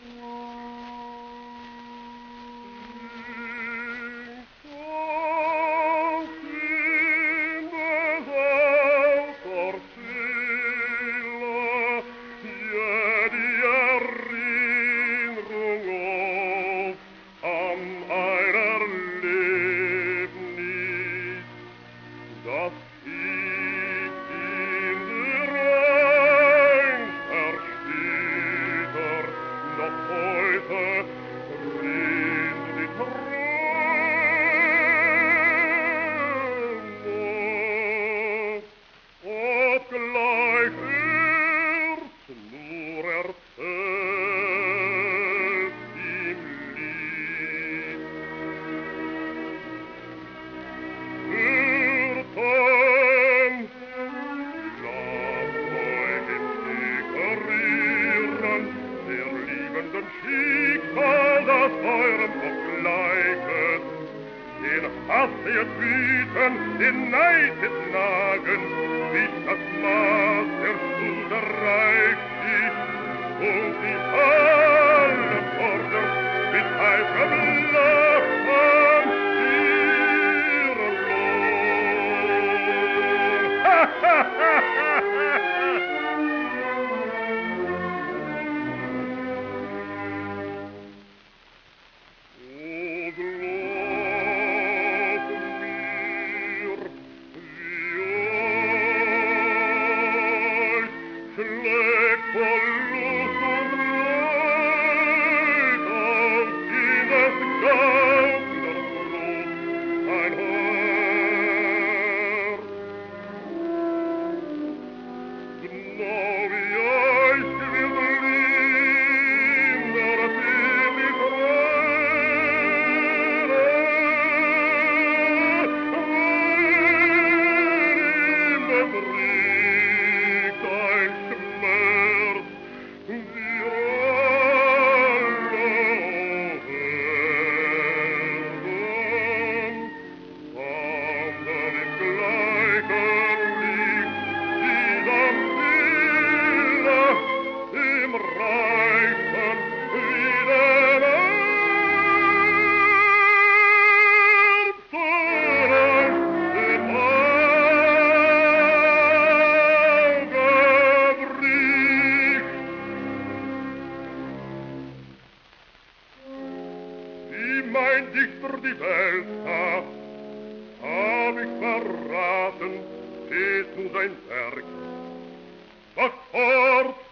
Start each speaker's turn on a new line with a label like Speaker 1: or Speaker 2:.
Speaker 1: Schicksal, das eurem obgleichet, den Hass ihr wüten, den Neid ihr nagen, bis das Maß der Schuld erreicht ist, und die alle fordert, mit heißem Lachen ihren Lohn. Ha, ha, ha, ha, ha! Schlägt voll Lust und Leid auf dieses Gaunerbrot ein Herz. Genau wie euch wird Linder selig reine, wenn ihm befriedigt ein Schmerz, wir alle werden, wandern im gleichen Licht, diesem Stille, im Reichen wie den Ernsteren, im Augenblick. Wie mein Dichter die Welt sah, hab ich verraten, steht nun sein Werk. Sagt fort,